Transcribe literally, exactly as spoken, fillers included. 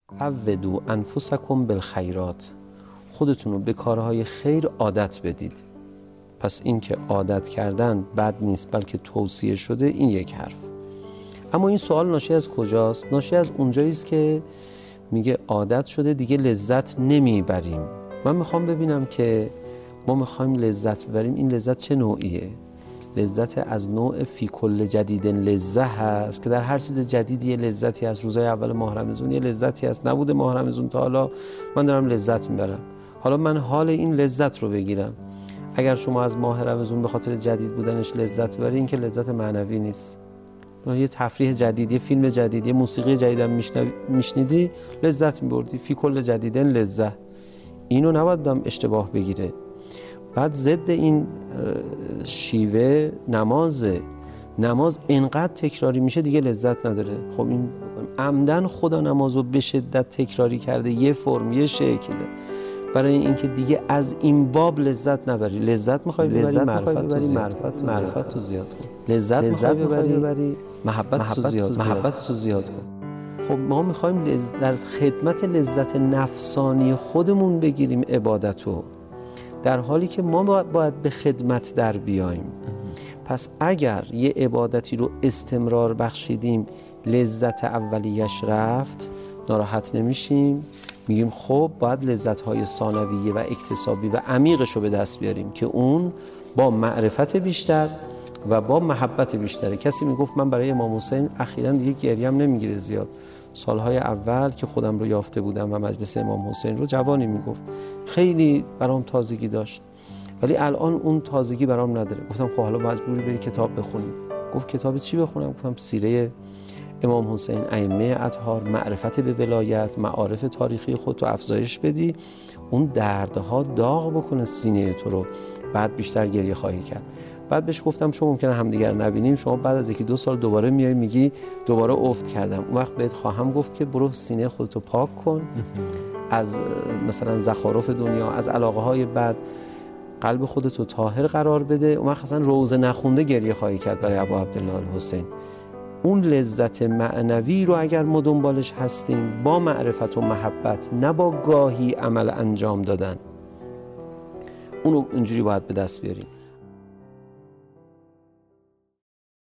عودوا انفسکم بالخیرات، خودتون رو به کارهای خیر عادت بدید. پس این که عادت کردن بد نیست بلکه توصیه شده، این یک حرف. اما این سوال ناشی از کجاست؟ ناشی از اونجایی است که میگه عادت شده دیگه لذت نمیبریم. من میخوام ببینم که ما میخوایم لذت ببریم، این لذت چه نوعیه؟ لذت از نوع فی کل جدید لذت هست که در هر چیز جدیدی لذتی از روزهای اول ماه رمضان یه لذتی هست، نبوده ماه رمضان تا حالا، من دارم لذت میبرم. حالا من حال این لذت رو بگیرم. اگر شما از ماه رمضان به خاطر جدید بودنش لذت ببری، این که لذت معنوی نیست. یه تفریح جدید، یه فیلم جدید، یه موسیقی جدیدم میشنیدی لذت میبردی، فی کل جدیدن لذت. اینو نباید اشتباه بگیره. بعد ضد این شیوه نمازه. نماز اینقدر تکراری میشه دیگه لذت نداره. خب این عمدن خدا نمازو به شدت تکراری کرده، یه فرم، یه شکل، برای اینکه دیگه از این باب لذت نبری. لذت میخوای ببری، معرفت تو زیاد کن. معرفت تو زیاد کن. لذت میخوای ببری، محبت تو زیاد کن. محبت تو زیاد کن. خب ما میخوایم لز... در خدمت لذت نفسانی خودمون بگیریم عبادتو، در حالی که ما باید به خدمت در بیاییم. پس اگر یه عبادتی رو استمرار بخشیدیم، لذت اولیش رفت، ناراحت نمیشیم، میگیم خب باید لذت‌های ثانویه و اکتسابی و عمیقش رو به دست بیاریم که اون با معرفت بیشتر و با محبت بیشتره. کسی میگفت من برای امام حسین اخیراً دیگه گریم نمیگیره زیاد. سالهای اول که خودم رو یافته بودم و مجلس امام حسین رو، جوانی میگفت خیلی برام تازگی داشت، ولی الان اون تازگی برام نداره. گفتم خب حالا مجبوری بری کتاب بخونی. گفت کتاب چی بخونم؟ گفتم سیره امام حسین، ائمه اطهار، معرفت به ولایت، معارف تاریخی خودتو افزایش بدی، اون دردها داغ بکنه سینه تو رو، بعد بیشتر گریه خواهی کرد. بعد بهش گفتم چون ممکنه همدیگر نبینیم، شما بعد از یکی دو سال دوباره میای میگی دوباره افت کردم، اون وقت بهت خواهم گفت که برو سینه خودتو پاک کن از مثلا زخارف دنیا، از علاقه های بد، قلب خودتو طاهر قرار بده. اون وقت اصلا روزه نخونده گریه خواهی کرد برای ابو عبدالله الحسین. اون لذت معنوی رو اگر ما دنبالش هستیم با معرفت و محبت، نه با گاهی عمل انجام دادن، اونو اینجوری باید به دست بیاریم.